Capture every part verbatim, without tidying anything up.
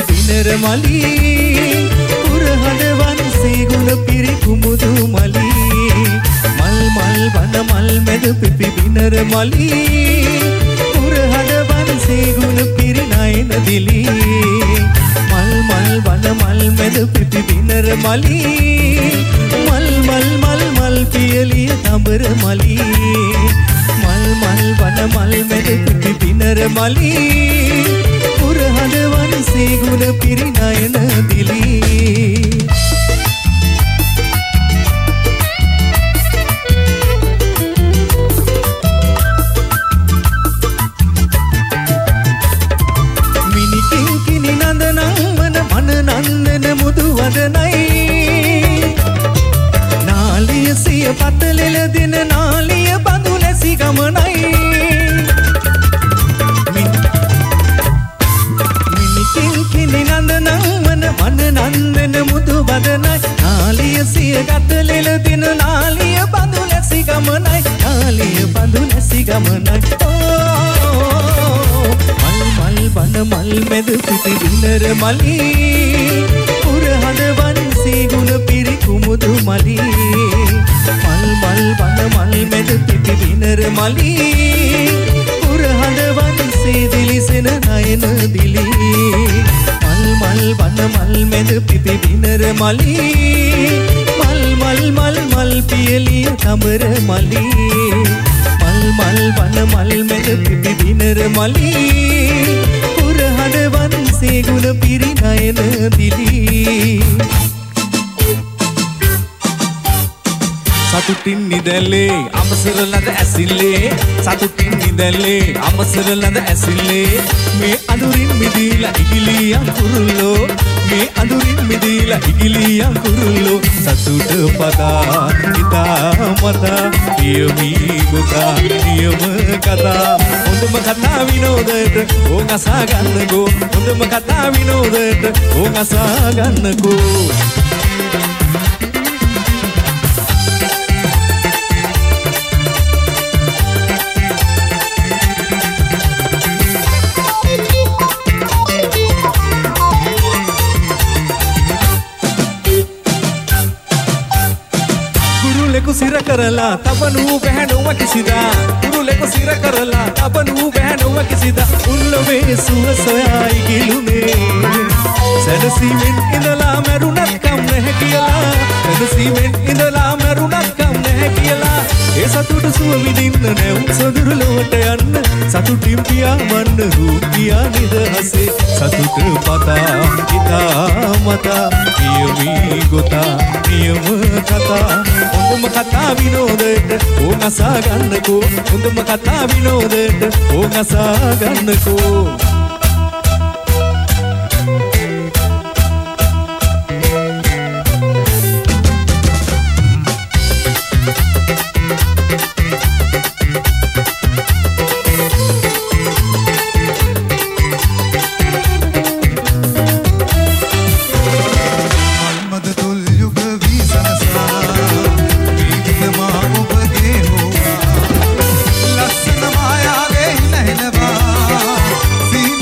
බිනර මලි පුරහද වන්සේ ගුණ පිරි කුමුදු මලි මල් මල් වන මල් මැද පිපි බිනර මලි පුරහද වන්සේ ගුණ පිරි නයන දිලි මල් මල් වන මල් මැද පිපි බිනර මලි මල් මල් මල් මල් පියලිය තඹර මලි මල් මල් වන මල් මැද පිපි බිනර මලි පුරහද වන්සේ ගුණ පිරි නයන දිලි නන්දන මුදු වදනයි නාලිය සිය පතලෙල දින නාලිය බඳු ලැසි ගමනයි මිනිකින් කිනි නන්දනං මන මන නන්දන මුදු වදනයි නාලිය සිය ගතලෙල දින නාලිය බඳු ලැසි ගමනයි නාලිය බඳු ලැසි ගමනයි මල් මල් වන මල් මැද පිපි බිනර මලි පුරහද වන්සේ ගුණ පිරි කුමුදු මලි මල් මල් වන මල් මැද පිපි බිනර මලි පුරහද වන්සේ දිලිසෙන නයන දිලි මල් මල් වන මල් මැද පිපි බිනර මලි මල් මල් මල් මල් පියලිය තඹර මලි මල් මල් වන මල් මැද පිපි බිනර මලි පුරහද වන්සේ ගුණ පිරි නයන දිලි සතුටින් නිදැල්ලේ අමසර ලද ඇසිල්ලේ සතුටින් නිදැල්ලේ අමසර ලද ඇසිල්ලේ මේ අඳුරින් මිදීලා ඉගිලියන් කුරුල්ලෝ මේ අඳුරින් මිදීලා ඉගිලියන් කුරුල්ලෝ සතුට පදා හිතා මතා කියමි ගොතා නියම කතා හොඳම කතා විනෝදයට ඕන් අසා ගන්නකෝ හොඳම කතා විනෝදයට ඕන් අසා ගන්නකෝ සිර කරලා තබනු බැහැනුව කිසිදා කුරුලෙක සිර කරලා තබනු බැහැනුව කිසිදා උල්ලවේ සුව සොයයි ගිලුනේ සැනසීමෙන් ඉඳලා මරුණත් කම් නැහැ කියලා සැනසීමෙන් ඉඳලා මරුණත් කම් නැහැ කියලා ඒ සතුට සුව විඳින්න නැවුම් සොදුරු ලොවට යන්න සතුටින් පියාඹන්න රූපියා නිදහසේ සතුට පතා හිතා මතා කියමි ගොතා නියම කතා හොඳම කතා විනෝදයට ඕන් අසා ගන්නකෝ හොඳම කතා විනෝදයට ඕන් අසා ගන්නකෝ See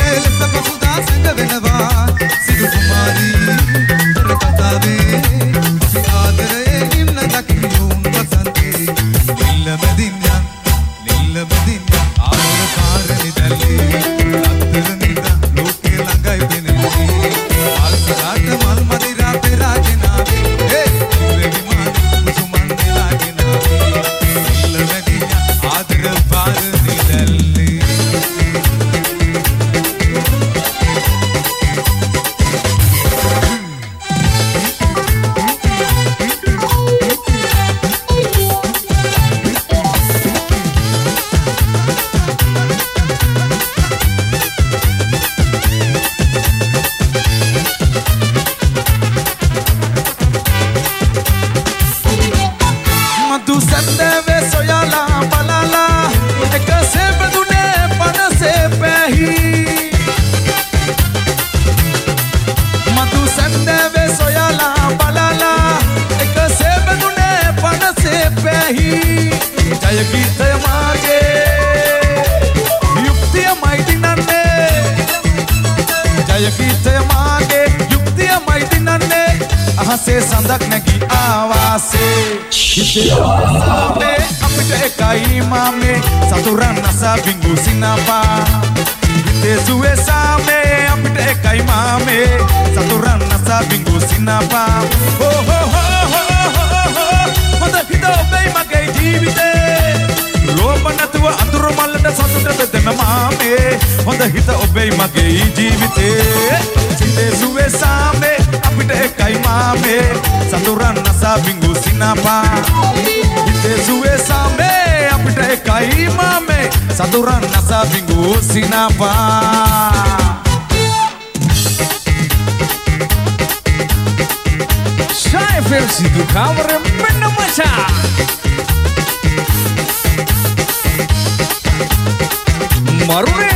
ගීතය මාගේ යුක්තියමයි දිනන්නේ අහසේ සඳක් නැගී ආවාසේ හිතේ අපිට එකයි මාමේ සතුරන් නසා බිංගු සිනපා හිතේ සුවේ සාමේ අපිට එකයි මාමේ සතුරන් නසා බිංගු සිනපා හෝ හෝ හෝ හොඳ හිත ඔබේ මගේ ජීවිතේ ලෝභ නැතුව අඳුර මල්ලට සතුට දෙන්න මාමේ හොඳ හිත ඔබේ මගේ ජීවිතේ හිතේ සුවේ සාමේ අපිට එකයි මාමේ සතුරන් නසා බිංගු සිනපා හිතේ සුවේ සාමේ අපිට එකයි මාමේ සතුරන් නසා බිංගු සිනපා Sai versi do camera menna macha Marune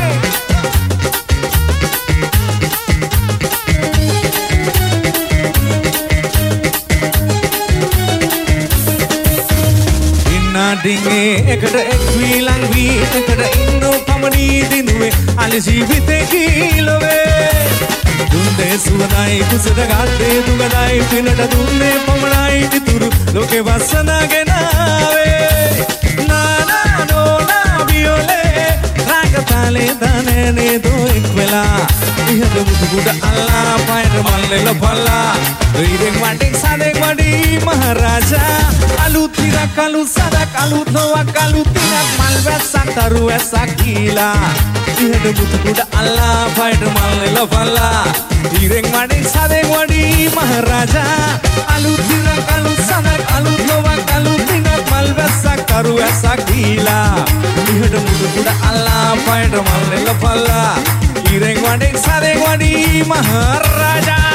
Inna dinge ekada ek vilang vi ekada inno pamani dinuwe ali ජීවිතේ කීලොවේ දුන්නේ සුවඳයි කුසද ගත්තේ දුගදයි පිනට දුන්නේ පමණයි ඉතුරු ලෝකේ වසනගෙන ආවේ නානා නෝනා වියෝලේ රාගතාලේ දනනේ දෝ එක් වෙලා ඉහළ මුතු කුඩ අල්ලා පයර මල්ලෙල පල්ලා රීරෙන් වටින් සදෙන් වඩි මහරජා අලුත් තිරක් අලුත් සදක් අලුත් නොවක් අලුත් තිරක් මල් වැස්සක් තරු වැස්සක් කීලා ඉහළ මුතු කුඩ අල්ලා පයර මල්ලෙල පල්ලා රීරෙන් වටින් සදෙන් වඩි මහරජා අලුත් තිරක් අලුත් සදක් අලුත් නොවක් අලුත් තිරක් මල් වැස්සක් තරු වැස්සක් කීලා ඉහළ මුතු කුඩ අල්ලා පයර මල්ලෙල පල්ලා ඊරෙන් වඩින් සදෙන් වඩි මහරජා